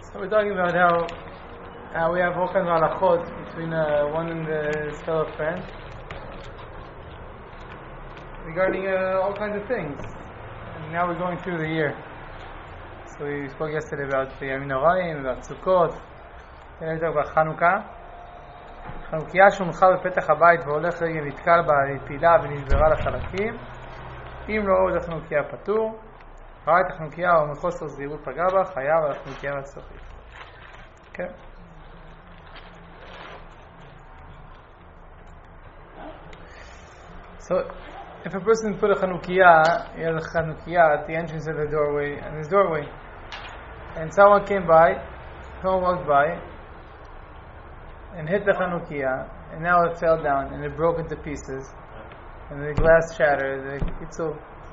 So we're talking about how we have all kinds of halachot between one and his fellow friend regarding all kinds of things. And now we're going through the year. So we spoke yesterday about the Yamim Noraim, about Sukkot, and we talk about Chanukah. חנוכיה שהונחה בפתח הבית והולך רגל נתקל בה, הפילה ונשברה לחלקים. אם לא עוד החנוכיה פטור, ראה את החנוכיה או מחוסר זהירות פגע בה, חייב על החנוכיה והצורכית. Okay. So, if a person put a Chanukiah, he has a Chanukiah at the entrance of the doorway, and his doorway, and someone walked by, and hit the Chanukiah, and now it fell down, and it broke into pieces, and the glass shattered. So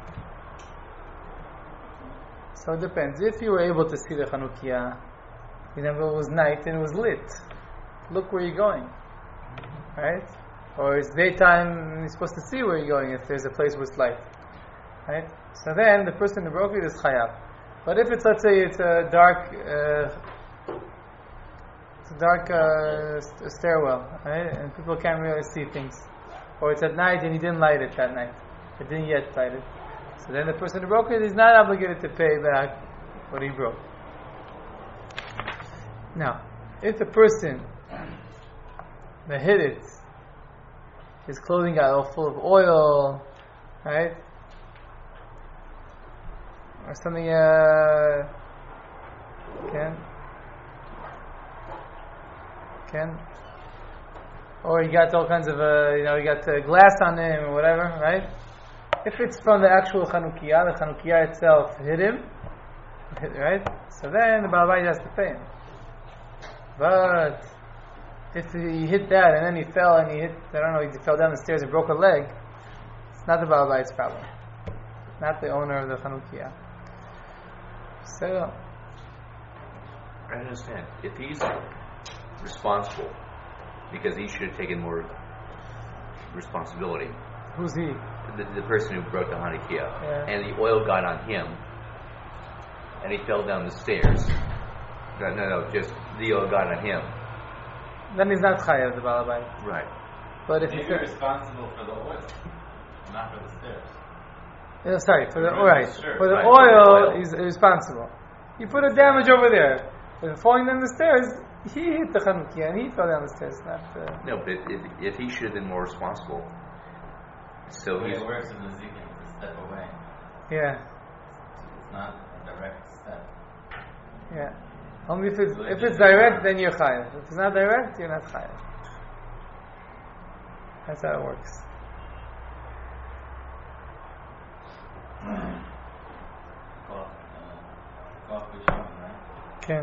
it depends. If you were able to see the Chanukiah, it was night and it was lit. Look where you're going, right? Or it's daytime and you're supposed to see where you're going if there's a place with light, right? So then the person who broke it is chayav. But if it's, let's say, it's a dark stairwell, right? And people can't really see things, or it's at night and he didn't light it that night, it didn't yet light it. So then the person who broke it is not obligated to pay back what he broke. Now, if the person that hit it, his clothing got all full of oil, right? Or something, or he got all kinds of, he got glass on him or whatever, right? If it's from the actual Chanukiah, the Chanukiah itself hit him, right? So then the Baal Bayit has to pay him. But if he hit that and then he fell and he fell down the stairs and broke a leg, it's not the Baal Bayit's problem. Not the owner of the Chanukiah. So, I understand. If he's responsible, because he should have taken more responsibility. Who's he? The person who broke the Hanukkah, and the oil got on him, and he fell down the stairs. No, just the oil got on him. Then he's not chayav, the Baal Bayit. Right. But if he's responsible for the oil, not for the stairs. For the oil, he's responsible. You put a damage over there. But falling down the stairs, he hit the Chanukiah and he fell down the stairs. No, but if he should have been more responsible, so the way it works in the Zikin, it's a step away. Yeah. It's not a direct step. Yeah. Only if it's direct, then you're chayav. If it's not direct, you're not chayav. That's how it works. Okay.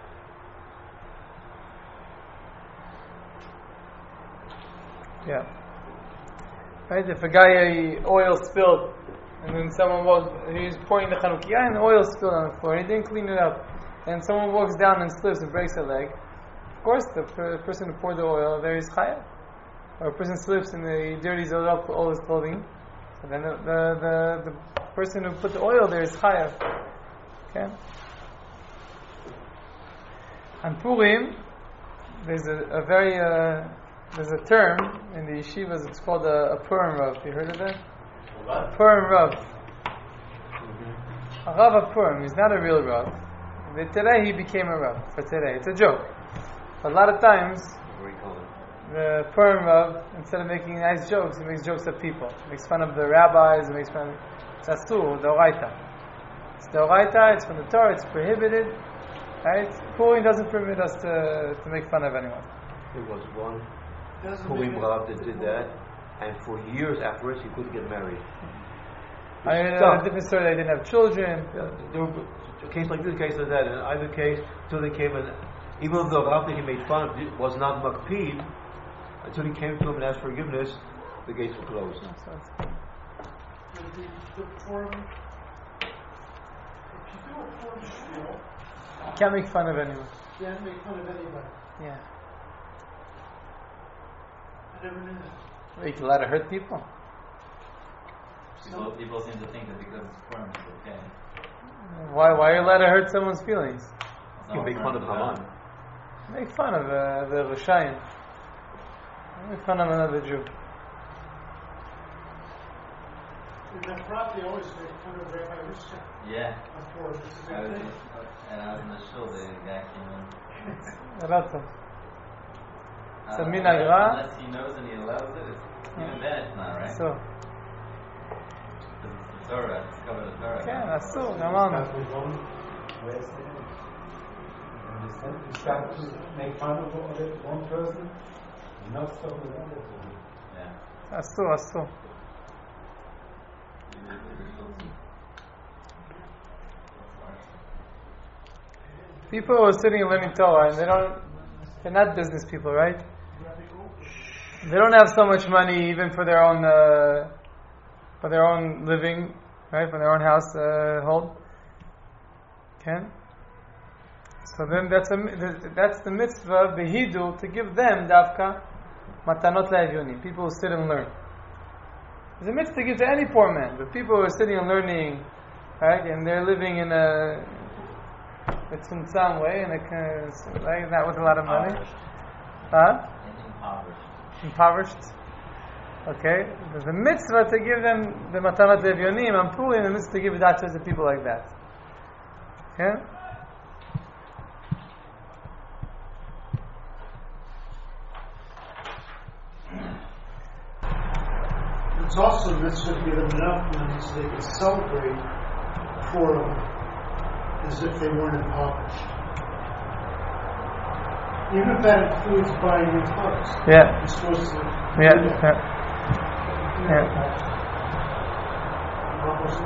Yeah. Right? If a guy oil spilled, and then he was pouring the Chanukiah and the oil spilled on the floor, and he didn't clean it up, and someone walks down and slips and breaks a leg, of course the person who poured the oil there is chayav. Or a person slips and he dirties up all his clothing, so then the person who put the oil there is chayav. Okay. On Purim, there's there's a term in the yeshivas. It's called a Purim Rav. You heard of that? What? Purim Rav. A Rav of Purim. He's not a real Rav. Today he became a Rav. For today, it's a joke. But a lot of times, what do you call it? The Purim Rav, instead of making nice jokes, he makes jokes of people. He makes fun of the rabbis. He makes fun of that's true. The Oraita. It's the Oraita. It's from the Torah. It's prohibited. Right? Purim doesn't permit us to make fun of anyone. There was one Purim Rav that did that, and for years afterwards he couldn't get married. I mean, a different story. They didn't have children. There were a case like this, a case like that. In either case, until they came and even though the Rav that he made fun of was not makpid, until he came to him and asked forgiveness, the gates were closed. You can't make fun of anyone. Can't make fun of anybody. Yeah. I never knew that. Are you allowed to hurt people? People seem to think that because it's Purim, it's okay. Why are you allowed to hurt someone's feelings? You make fun of Haman. Make fun of the Rishayim. Make fun of another Jew. In that prophet, they always make fun of Rabbi Rishon. Yeah. Of course, it's a big thing. And I was in the shul, the guy came in. Ratzon. So minagra. Unless he knows and he allows it, even then it's not, right? So. It's the Torah, it's covered the Torah. כן, אסור, גמרנו. You start to make fun of one person, not stop with others. Yeah. אסור, אסור. People who are sitting and learning Torah, and they're not business people, right? They don't have so much money even for their own living, right? For their own household. Okay? So then that's the mitzvah, behidu, to give them davka matanot la'evyonim, people who sit and learn. There's a mitzvah to give to any poor man, but people who are sitting and learning, right, and they're living in a tzumtzam way, and like not with a lot of money. Impoverished. Okay, there's a mitzvah to give them the matanot la'evyonim, and Purim, the mitzvah to give dachas to people like that. Okay. It's also a mitzvah to give them enough money so they can celebrate for them as if they weren't impoverished. Even if that includes buying new clothes. Yeah. You're supposed to do Yeah. that. Yeah. Almost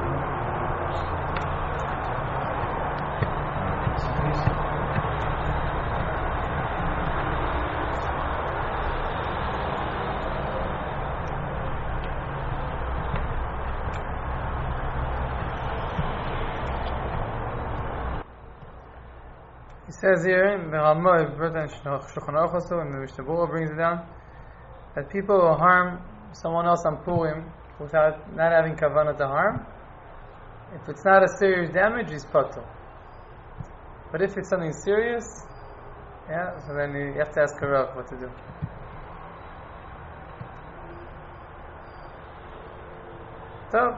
He says here in the Ramah, and Shulchan Aruch also, and the Mishnah Berurah brings it down, that people will harm someone else on Purim without not having kavanah to harm. If it's not a serious damage, he's patur. But if it's something serious, yeah, so then you have to ask a Rav what to do. So,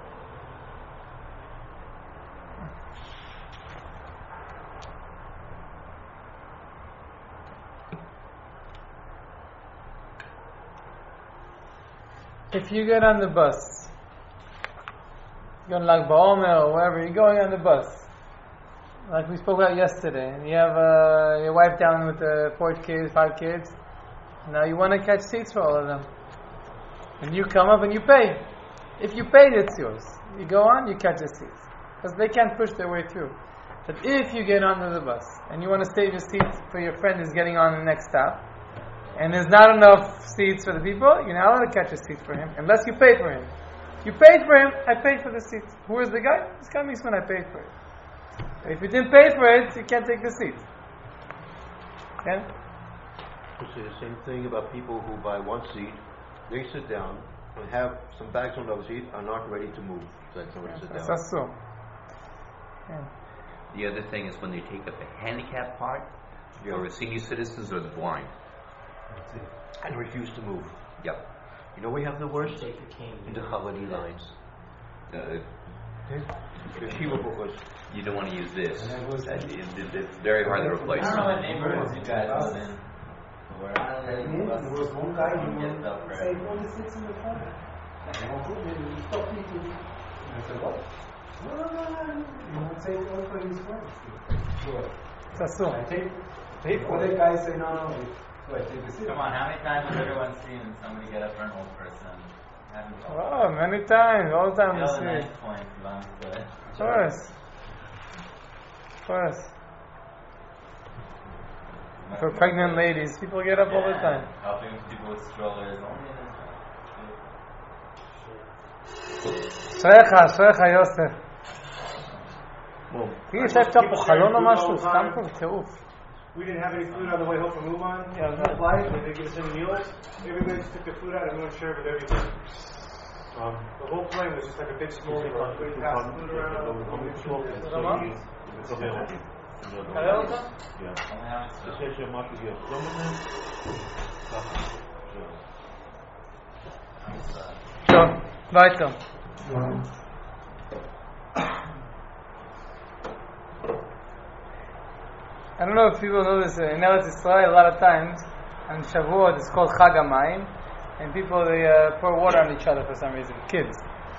if you get on the bus, you're going to Lag BaOmer or wherever, you're going on the bus, like we spoke about yesterday, and you have your wife down with the 5 kids, now you want to catch seats for all of them. And you come up and you pay. If you paid, it's yours. You go on, you catch a seat. Because they can't push their way through. But if you get onto the bus, and you want to save your seat for your friend who's getting on the next stop, and there's not enough seats for the people, you're not allowed to catch a seat for him, unless you pay for him. You paid for him, I paid for the seat. Who is the guy? It's coming when I paid for it. But if you didn't pay for it, you can't take the seat. Okay? We say the same thing about people who buy one seat, they sit down and have some bags on the other seat, are not ready to move. So that's somebody sit down. That's so. Yeah. The other thing is when they take up the handicap part, or the senior citizens or the blind. And refuse to move. Yep. You know we have the worst? In the Haredi lines. The Shiva Buchas. You don't want to use this. It's very hard to replace. I don't know what neighborhoods you guys live in. Where I live, There was one guy who get stuff wanted to right. save all the seats in the front. And he stopped me to... And I said, what? No. You want to take all for his friends? Sure. That's so. I take for the guy say, no. Wait, take the seat. Come on, how many times has everyone seen somebody get up for an old person? Oh, many times, all the time we Still a see nice it. point, belongs to it. Of course. Of course. For pregnant ladies, people get up all the time. Helping people with strollers. Only אשריך יוסף. תגיד, יש אפשר פה חלון או משהו? סתם פה בטירוף. We didn't have any food on the way home from Uman. Yeah, Flight, they didn't give us any meals. Everybody just took their food out. Everyone shared with everybody. The whole plane was just like a big smoldering pot. We passed food around. תראה אותו? זה שיש שם משהו יהיה לא מבין? טוב, weiter. I don't know if people know this, in Eretz Israel a lot of times on Shavuot it's called Chag HaMayim, and people they pour water on each other for some reason, kids.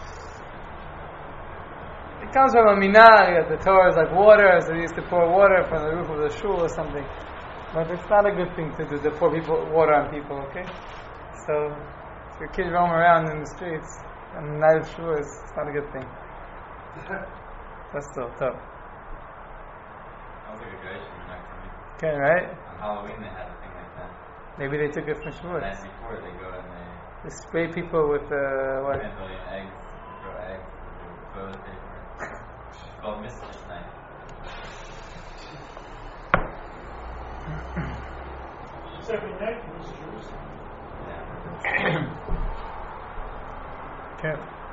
It comes from a minhag that the Torah is like water, so they used to pour water from the roof of the shul or something. But it's not a good thing to do, to pour water on people, okay? So if your kids roam around in the streets on the night of Shavuot, it's not a good thing. That's still tough. Sounds like a good issue next to me. Okay, right? On Halloween they had a thing like that. Maybe they took it from The Shavuot. night before they go and They spray people with what? they million eggs, throw eggs, with toilet paper. It's called Mischief Night. Second night was Jerusalem. כן.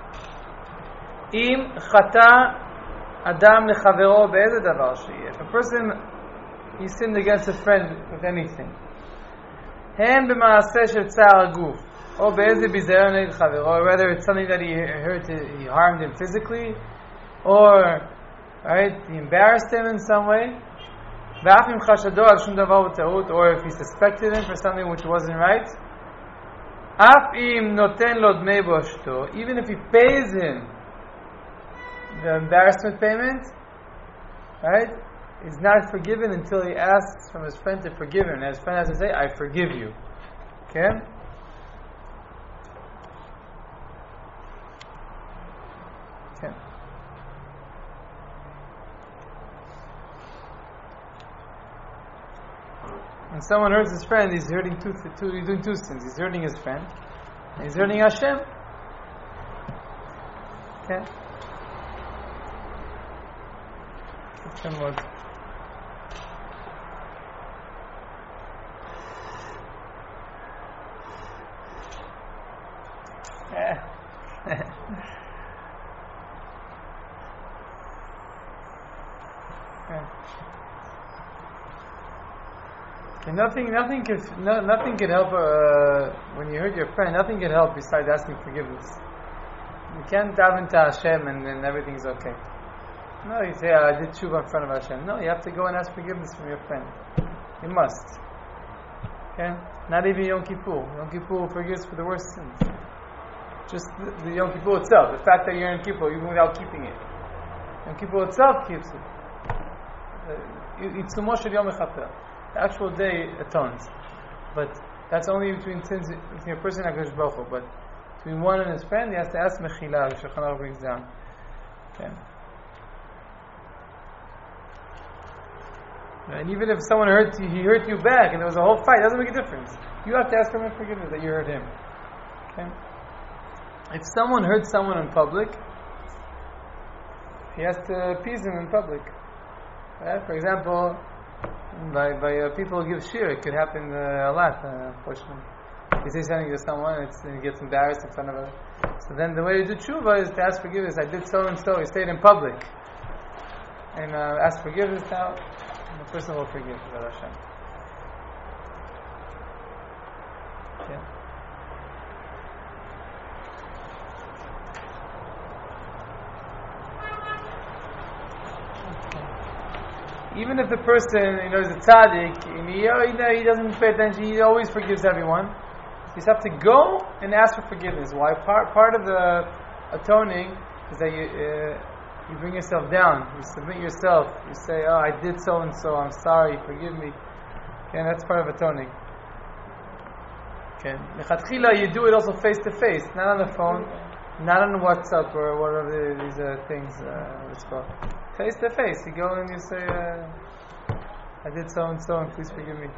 אם חטא אדם לחברו באיזה דבר שיהיה. If a person, he sinned against a friend with anything. הן במעשה של צער הגוף, או באיזה ביזיון נגד חברו, whether it's something that he harmed him physically, or, right, he embarrassed him in some way, ואף אם חשדו על שום דבר בטעות, or if he suspected him for something which wasn't right, אף אם נותן לו דמי בושתו, even if he pays him the embarrassment payment, right, is not forgiven until he asks from his friend to forgive him. And his friend has to say, I forgive you. Okay? Okay. When someone hurts his friend, he's doing two sins. He's hurting his friend, and he's hurting Hashem. Okay? Hashem was. Nothing could help when you hurt your friend. Nothing could help besides asking forgiveness. You can't daven to Hashem and then everything's okay. No, you say, I did tshuva in front of Hashem. No, you have to go and ask forgiveness from your friend. You must. Okay? Not even Yom Kippur. Yom Kippur forgives for the worst sins. Just the Yom Kippur itself. The fact that you're in Kippur, even without keeping it. Yom Kippur itself keeps it. Itzumo shel Yom HaChaper. The actual day atones. But that's only between sins, between a person and HaKadosh Baruch Hu. But between one and his friend, he has to ask Mechila, which Shulchan Aruch brings down. Okay. And even if someone hurt you, he hurt you back, and there was a whole fight, it doesn't make a difference. You have to ask for him forgiveness that you hurt him. Okay? If someone hurts someone in public, he has to appease him in public. Right? For example, by people who give shir, it could happen a lot, unfortunately. You say something to someone, and he gets embarrassed in front of her. So then the way to do tshuva is to ask forgiveness. I did so and so. He stayed in public. And ask forgiveness now. And the person will forgive without Hashem. Okay. Even if the person, is a tzaddik, and he doesn't pay attention, he always forgives everyone. You just have to go and ask for forgiveness. Why? Part of the atoning is that you bring yourself down. You submit yourself. You say, "Oh, I did so and so. I'm sorry. Forgive me." Okay, and that's part of atoning. Okay, lechatchila, you do it also face to face, not on the phone, not on WhatsApp or whatever these things. It's called face to face. You go and you say, "I did so and so, and please forgive me."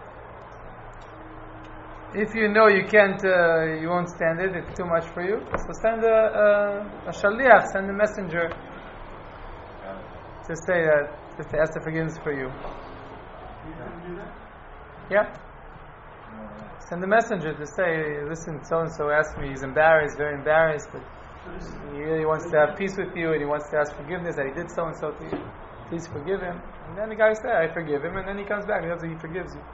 If you know you can't, you won't stand it, it's too much for you, so send a shaliach, send a messenger to say that, just to ask the forgiveness for you. You can do that? Yeah. Send a messenger to say, listen, so-and-so asked me, he's embarrassed, very embarrassed, but he really wants to have peace with you, and he wants to ask forgiveness that he did so-and-so to you. please forgive him. And then the guy said, I forgive him, and then he comes back and he forgives you.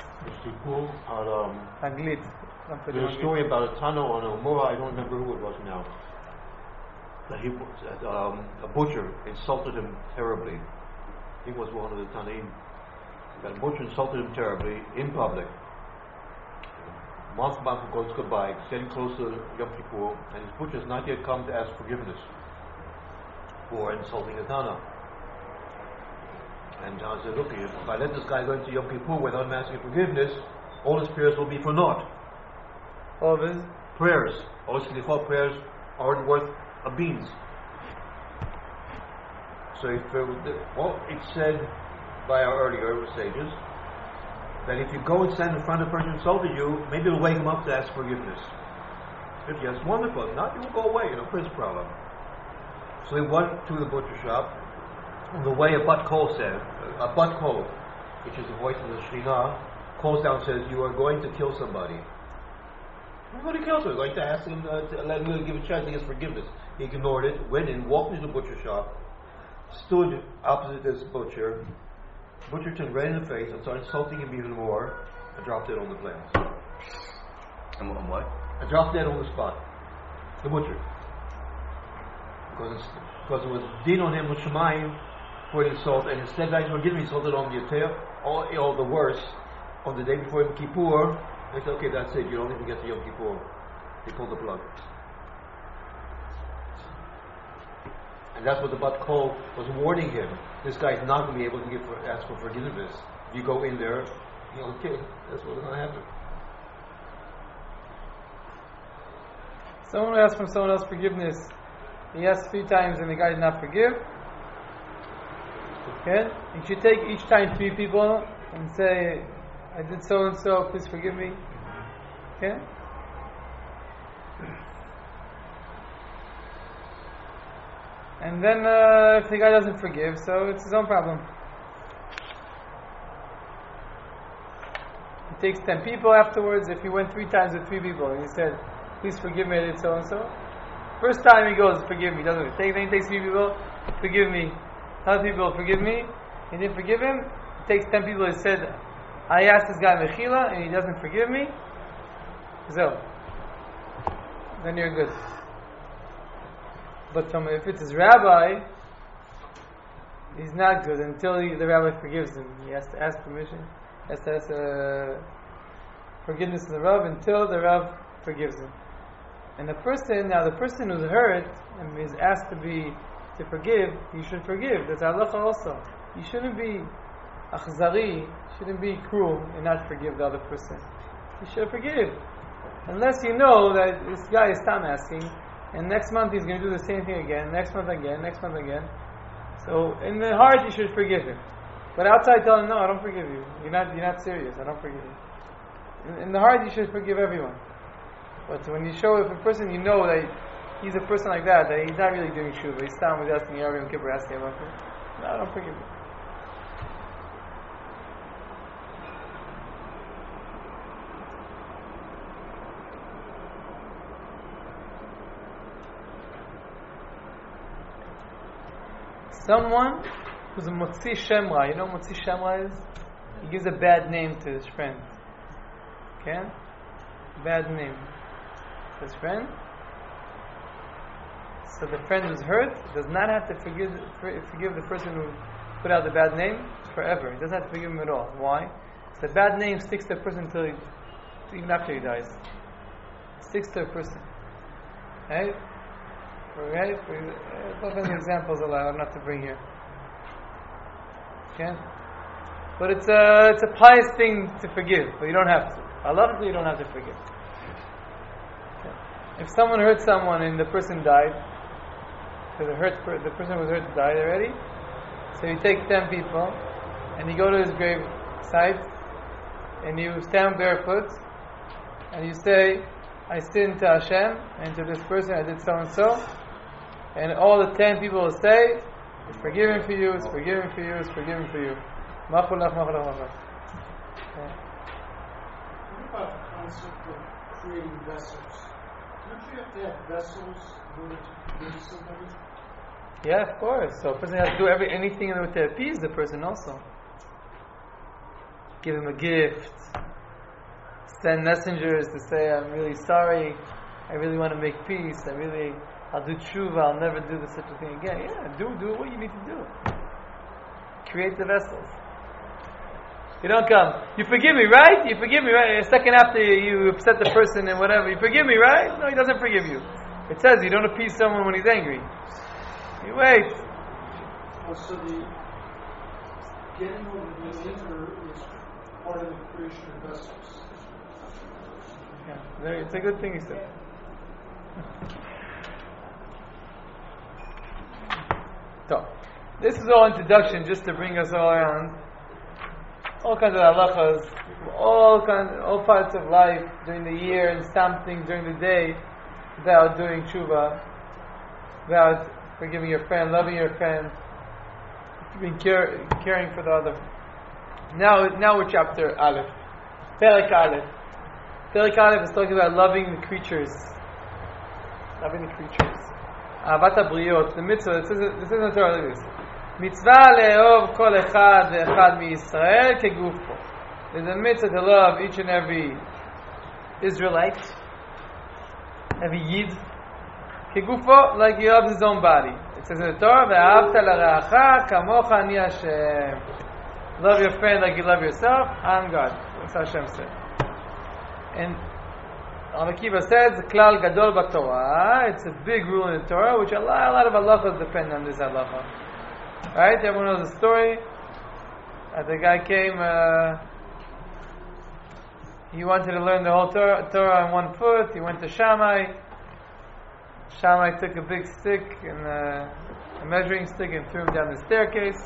Anglit. There's a story about a Tano on a Mora, I don't remember who it was now. That a butcher insulted him terribly. He was one of the Tanaim. That butcher insulted him terribly in public. Month goes goodbye, it's getting close to Yom Kippur, and his butcher has not yet come to ask forgiveness for insulting a Tana. And John said, look, if I let this guy go into Yom Kippur without asking forgiveness, all his prayers will be for naught. All of his prayers, all his Slichot prayers aren't worth a beans. So it's said by our earlier sages that if you go and stand in front of a person who insulted you, maybe it'll wake him up to ask forgiveness. If yes, wonderful. If not, you will go away, first problem. So he went to the butcher shop. On the way, a bat kol, which is the voice of the Shekhinah, calls down and says, you are going to kill somebody. I'm going to kill somebody. I'm going to ask him to let him give a chance to get forgiveness. He ignored it, went in, walked into the butcher shop, stood opposite this butcher. The butcher turned right in the face and started insulting him even more, and dropped dead on the plains. And what? And dropped dead on the spot. The butcher. Because it was din on him with Shemayim for the insult, and instead of forgive me, insulted on the all the worse on the day before Yom Kippur. They said, okay, that's it, you don't even get to Yom Kippur. They pulled the plug. And that's what the Bat Kol was warning him. This guy's not going to be able to ask for forgiveness. If you go in there, okay, that's what's going to happen. Someone asked from someone else forgiveness. He asked 3 times and the guy did not forgive. Okay? You should take each time 3 people and say, I did so and so, please forgive me. Okay? And then if the guy doesn't forgive, so it's his own problem. He takes 10 people afterwards. If he went 3 times with 3 people and he said, please forgive me, I did so and so. First time he goes, forgive me, doesn't he? Then he takes 3 people, forgive me. Other people, forgive me. He didn't forgive him. He takes 10 people and said, I asked this guy Mechila and he doesn't forgive me. So, then you're good. But if it's his rabbi, he's not good until the rabbi forgives him. He has to ask permission. He has to ask forgiveness of the Rav until the Rav forgives him. And the person who's hurt and is asked to forgive, you should forgive. That's halacha also. You shouldn't be achzari, shouldn't be cruel and not forgive the other person. You should forgive. Unless you know that this guy is time asking, and next month he's going to do the same thing again, next month again. So in the heart you should forgive him. But outside tell him, no, I don't forgive you. You're not serious, I don't forgive you. In the heart you should forgive everyone. But when you show if a person you know that he's a person like that he's not really doing shuvah, he's down with asking Yom Kippur, asking him, no, I don't forgive you. Someone who's a Motzi Shemra, you know what Motzi Shemra is? He gives a bad name to his friend. Okay? Bad name to his friend. So the friend who's hurt does not have to forgive the person who put out the bad name forever. He doesn't have to forgive him at all. Why? So the bad name sticks to a person even after he dies. It sticks to a person. Right? Right? Both of the examples I'm not to bring here. Okay? But it's a pious thing to forgive, but you don't have to. Halachically, you don't have to forgive. Okay. If someone hurt someone and the person died, because the person who was hurt died already, so you take 10 people and you go to his grave site and you stand barefoot and you say, I sinned to Hashem and to this person I did so and so. And all the 10 people will say, it's forgiven for you, it's forgiven for you, it's forgiven for you. Machulach, machulach, machulach. What about the concept of creating vessels? Don't you have to have vessels in order to forgive somebody? Yeah, of course. So a person has to do anything in order to appease the person also. Give him a gift. Send messengers to say, I'm really sorry. I really want to make peace. I'll do tshuva. I'll never do such a thing again. Yeah, do what you need to do. Create the vessels. You don't come. You forgive me, right? You forgive me, right? A second after you upset the person and whatever. You forgive me, right? No, he doesn't forgive you. It says you don't appease someone when he's angry. You wait. Also, the getting over the anger is part of the creation of vessels. Yeah, it's a good thing he said. So, this is all introduction just to bring us all around. All kinds of halachas, all parts of life during the year and some things during the day about doing tshuva, about forgiving your friend, loving your friend, being caring for the other. Now we're chapter Aleph. Perek Aleph. Perek Aleph is talking about loving the creatures. Loving the creatures. Ahavat habriot, the mitzvah, this is in the Torah like this. Mitzvah le'ov kol echad ve'echad miYisrael kegufo. There's a mitzvah to love each and every Israelite, every Yid, kegufo, like he loves his own body. It says in the Torah, ve'ahavta l'ra'acha kamocha ani Hashem. Love your friend like you love yourself. I'm God. That's what Hashem said. And Rabbi Akiva says, klal gadol b'Torah. It's a big rule in the Torah, which a lot of halachas depend on this halacha. Right? Everyone knows the story. The guy came, he wanted to learn the whole Torah on one foot. He went to Shammai. Shammai took a big stick, a measuring stick, and threw him down the staircase.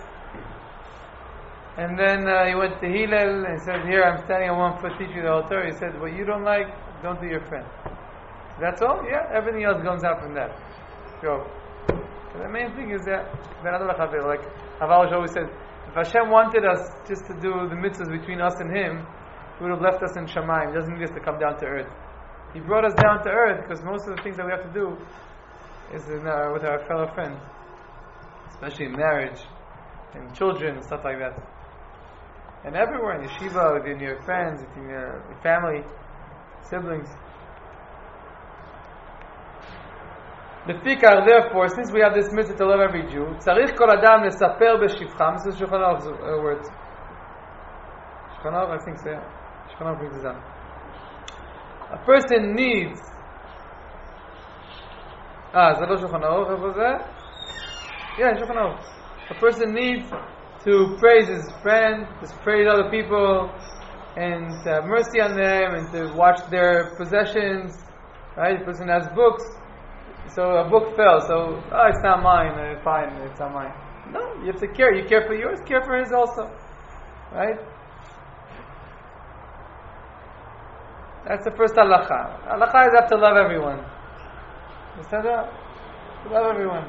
And then he went to Hillel and said, here, I'm standing on one foot teaching you the whole Torah. He said, what you don't like, don't do your friend. That's all? Yeah, everything else comes out from that. Go. The main thing is that, like Aval always said, if Hashem wanted us just to do the mitzvahs between us and Him, He would have left us in Shamayim. He doesn't need us to come down to earth. He brought us down to earth because most of the things that we have to do is with our fellow friends, especially in marriage and children and stuff like that. And everywhere, in yeshiva, within your friends, within your family, siblings. Therefore, since we have this mitzvah to love every Jew, tzarich kol adam lesaper b'shivcham. This is Shulchan Aruch's words. Shulchan Aruch, I think so. Shulchan Aruch brings this up. A person needs. Is that Shulchan Aruch? Was that? Yeah, Shulchan Aruch. A person needs to praise his friend, to praise other people, and to have mercy on them, and to watch their possessions. Right? The person has books. So a book fell, so it's not mine, fine, it's not mine. No, you have to care. You care for yours, care for his also. Right? That's the first halacha. Halacha is have to love everyone. You said that? To love everyone.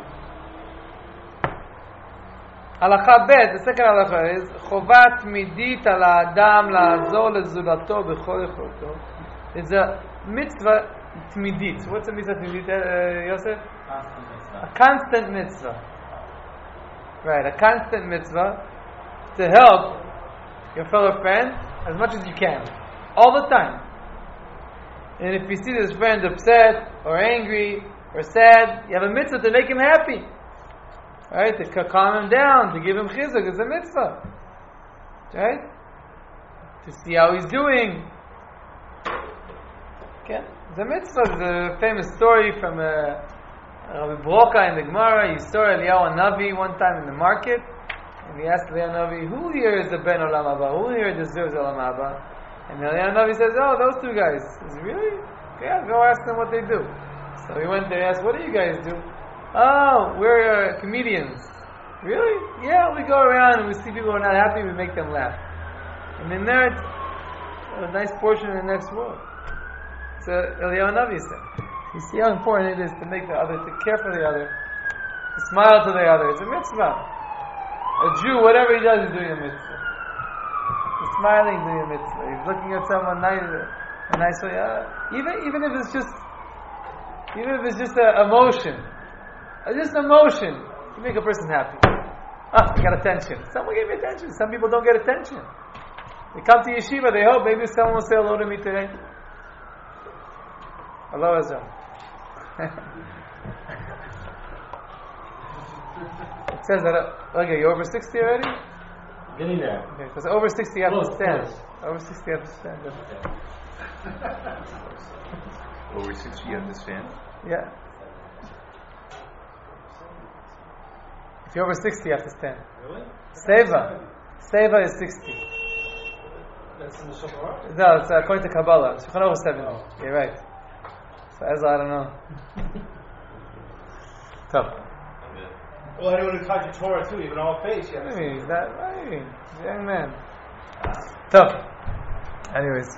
Halacha bet, the second halacha is chovat midit al ha'adam la'azor lezulato b'chol echolto. It's a mitzvah Tmidit. What's a mitzvah tmidit, Yosef? Constant mitzvah. A constant mitzvah. Right, a constant mitzvah to help your fellow friend as much as you can. All the time. And if you see this friend upset, or angry, or sad, you have a mitzvah to make him happy. Right? To calm him down, to give him chizuk. It's a mitzvah. Right? To see how he's doing. Okay? The mitzvah is a famous story from Rabbi Brocha in the Gemara. He saw Eliyahu Hanavi one time in the market, and he asked Eliyahu Hanavi, who here is the Ben Olam Haba? Who here deserves Olam Haba? And Eliyahu Hanavi says, those two guys. He says, really? Yeah, go ask them what they do. So he went there and asked, what do you guys do? Oh, we're comedians. Really? Yeah, we go around and we see people who are not happy, we make them laugh. And in there, it's a nice portion of the next world. So Eliyahu Hanavi said, you see how important it is to make the other, to care for the other, to smile to the other. It's a mitzvah. A Jew, whatever he does, is doing a mitzvah. He's smiling, doing a mitzvah. He's looking at someone nice, a nice way. Even if it's just, a emotion, just emotion. You make a person happy. I got attention. Someone gave me attention. Some people don't get attention. They come to yeshiva, they hope maybe someone will say hello to me today. Hello, Ezra. It says that, okay, you're over 60 already? Getting there. Okay, because over 60 you have to stand. Close. Over 60 you have to stand. Over 60 you understand? Yeah. If you're over 60 you have to stand. Really? Seva is 60. That's in the Shulchan No, it's according to Kabbalah. Shulchan Aruch is 70. You're right. So Ezra, I don't know. Tough. Well, anyone who taught you Torah too, even all face, What do you mean? He's that right. He's a young man. Tough. Anyways.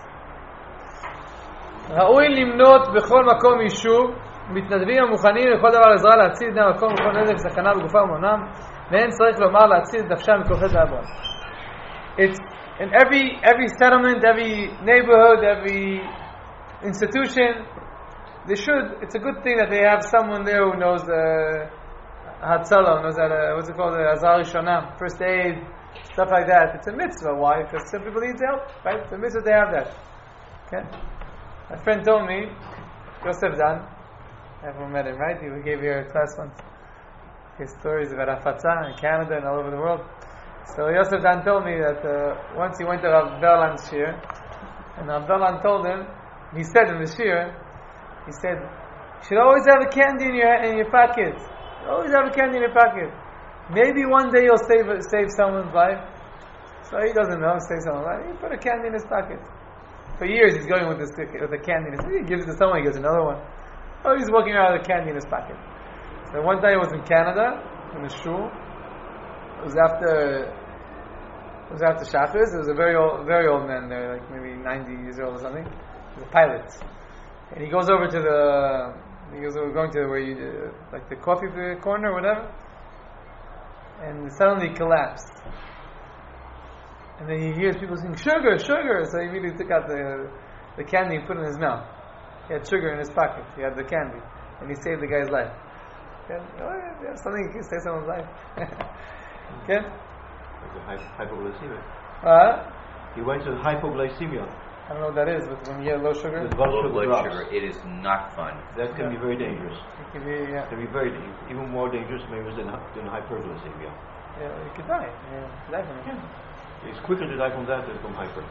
ראוי למנות בכל מקום יישוב מתנדבים המוכנים לכל דבר עזרה להציל את בני המקום וכל נזק וסכנה בגופם ומונם ואין צריך לומר להציל את נפשם מכל חטא ועוון. It's in every settlement, every neighborhood, every institution, it's a good thing that they have someone there who knows Hatzalah, knows what's it called, Azar Rishonah, first aid, stuff like that. It's a mitzvah. Why? Because some people need help, right? It's a mitzvah they have that. Okay? My friend told me, Yosef Dan, everyone met him, right? He gave here a class once. His stories about Afatza in Canada and all over the world. So Yosef Dan told me that once he went to Rav Berland's shir, and Rav Berland told him, he said in the shir, he said, you should always have a candy in your pocket. Always have a candy in your pocket. Maybe one day you'll save someone's life. So he doesn't know, save someone's life. He put a candy in his pocket. For years he's going with a candy in his pocket. He gives it to someone, he gives another one. Oh, he's walking around with a candy in his pocket. So one day he was in Canada, in a shul. It was after Shachris. There was a very old man there, like maybe 90 years old or something. He was a pilot. And he goes over to going to where you, like the coffee corner or whatever. And suddenly he collapsed. And then he hears people saying, sugar, sugar! So he immediately took out the candy and put it in his mouth. He had sugar in his pocket. He had the candy. And he saved the guy's life. Okay? Oh, yeah, something can save someone's life. Okay? Hypoglycemia. He went to hypoglycemia. I don't know what that is, but when you get low sugar, Low blood sugar, it is not fun. That can be very dangerous. it can be, It can be very even more dangerous maybe than hyperglycemia. yeah, you could die. Yeah, die from it. It's quicker to die from that than from hyper.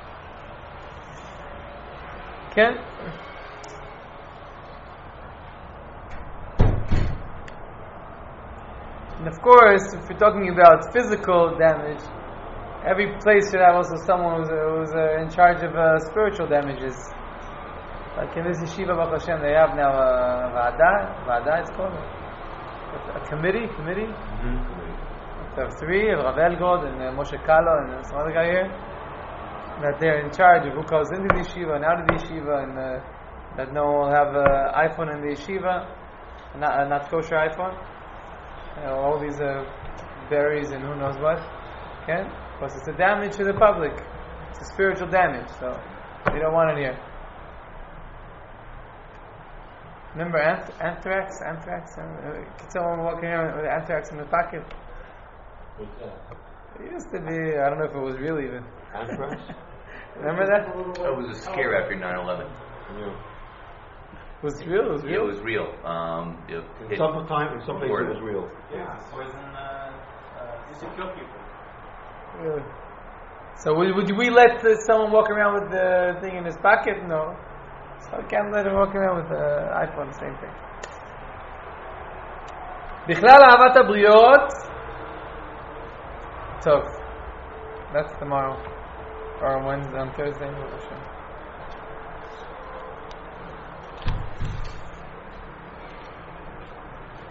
Okay? And of course, if you're talking about physical damage, every place should have also someone who's in charge of spiritual damages. Like in this yeshiva, Baruch Hashem, they have now a vada it's called, a committee. Mm-hmm. So three, Rav Elgod and Moshe Kalo and some other guy here, that they're in charge of who goes into the yeshiva and out of the yeshiva, and that no one will have iPhone in the yeshiva, not kosher iPhone. All these berries and who knows what. Okay? Because it's a damage to the public. It's a spiritual damage, so we don't want it here. Remember anthrax? Someone walking around with anthrax in the pocket. What's that? It used to be, I don't know if it was real even. Anthrax? Remember that? It was a scare after 9/11. Yeah. It was real? Yeah, it was real. In some places it was real. Yeah, poison used to kill people. Really? So would we let someone walk around with the thing in his pocket? No. So I can't let him walk around with the iPhone, same thing. בכלל אהבת הבריות. טוב. That's tomorrow. Or on Wednesday, on Thursday.